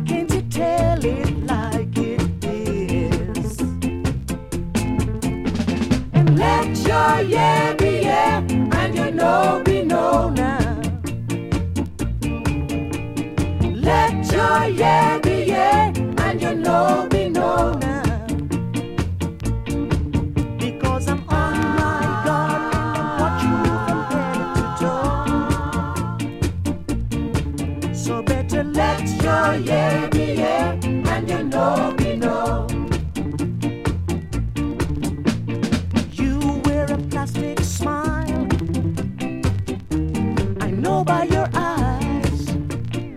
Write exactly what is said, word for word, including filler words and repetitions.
can't you tell it like it is? And let your yeah be yeah, and your no be no now. Let your yeah be yeah, and your no be no now. Because I'm on my guard and I'm watching you from head to toe. So better let your yeah be yeah, and your no be